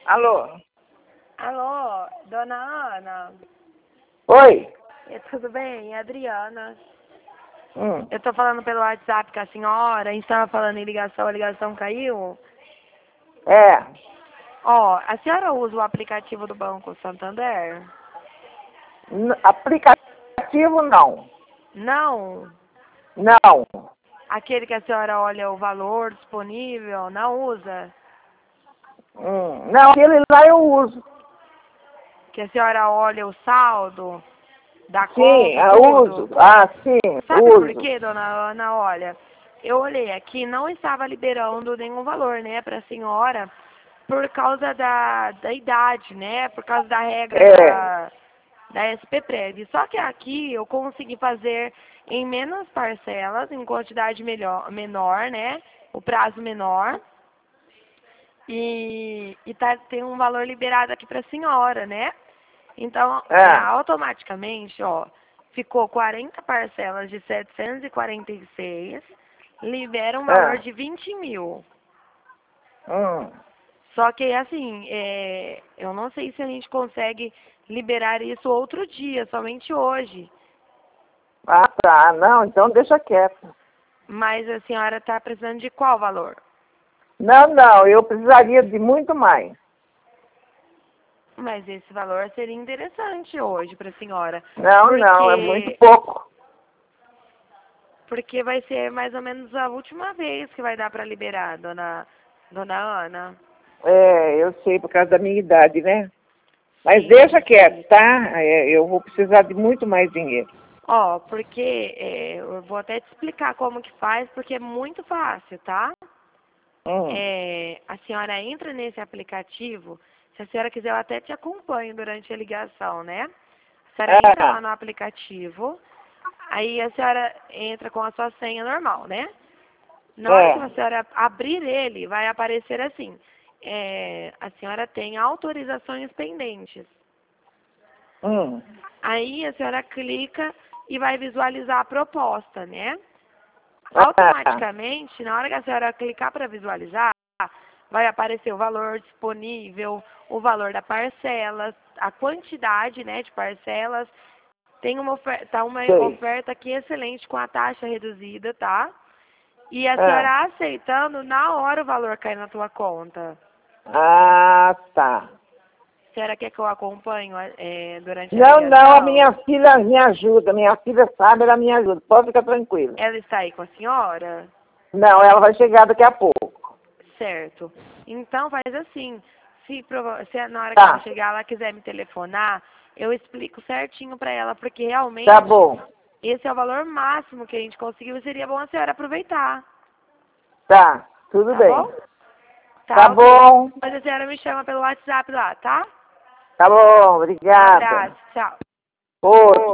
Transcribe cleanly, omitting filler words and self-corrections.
Alô? Alô, dona Ana? Oi? Tudo bem? É a Adriana. Hum. Eu tô falando pelo WhatsApp com a senhora, a gente tava falando em ligação, a ligação caiu. É. Ó, a senhora usa o aplicativo do Banco Santander? Aplicativo não. Não? Não. Aquele que a senhora olha o valor disponível, não usa? Não, aquele lá eu uso. Que a senhora olha o saldo da Sim, conta, eu tudo? uso. Ah, sim, Sabe por uso. quê, dona Ana? Olha, eu olhei aqui, não estava liberando nenhum valor, né, para a senhora, por causa da idade, né, por causa da regra É. da SPPrev. Só que aqui eu consegui fazer em menos parcelas, em quantidade menor, né, o prazo menor, e tem um valor liberado aqui para a senhora, né? Então, É. automaticamente, ó, ficou 40 parcelas de 746, libera um valor É. de 20 mil. Hum. Só que, assim, eu não sei se a gente consegue liberar isso outro dia, somente hoje. Ah, tá. Não, então deixa quieto. Mas a senhora está precisando de qual valor? Não, eu precisaria de muito mais. Mas esse valor seria interessante hoje para a senhora. Não, é muito pouco. Porque vai ser mais ou menos a última vez que vai dar para liberar, dona Ana. É, eu sei, por causa da minha idade, né? Mas Sim. deixa quieto, tá? Eu vou precisar de muito mais dinheiro. Ó, porque eu vou até te explicar como que faz, porque é muito fácil, tá? Hum. A senhora entra nesse aplicativo, se a senhora quiser eu até te acompanho durante a ligação, né? A senhora entra lá Ah, no aplicativo, aí a senhora entra com a sua senha normal, né? Na hora que a senhora abrir ele, vai aparecer assim, a senhora tem autorizações pendentes. hum. Aí a senhora clica e vai visualizar a proposta, né? Ah, Automaticamente, na hora que a senhora clicar para visualizar, vai aparecer o valor disponível, o valor da parcela, a quantidade, né, de parcelas. Tem uma sei. oferta aqui excelente com a taxa reduzida, tá? E a Ah, senhora aceitando, na hora o valor cai na tua conta. tá. A senhora quer que eu acompanhe durante a ligação? Não, a minha filha me ajuda. Minha filha sabe, ela me ajuda. Pode ficar tranquila. Ela está aí com a senhora? Não, ela vai chegar daqui a pouco. Certo. Então faz assim, se na hora que ela Tá, chegar ela quiser me telefonar, eu explico certinho para ela, porque tá realmente bom. esse é o valor máximo que a gente conseguiu e seria bom a senhora aproveitar. Tá, tudo Tá bem. bom? Tá Ok. bom. Mas a senhora me chama pelo WhatsApp lá, tá? Tá bom, Um obrigada. abraço, tchau. Outro.